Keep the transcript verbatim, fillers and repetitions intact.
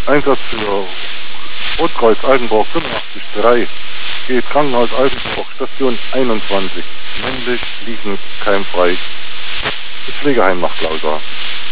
Einsatz für Rotkreuz Altenburg fünfundachtzig drei. Geht Krankenhaus Altenburg, Station einundzwanzig. Männlich, liegend, keimfrei. Das Pflegeheim nach Klausa.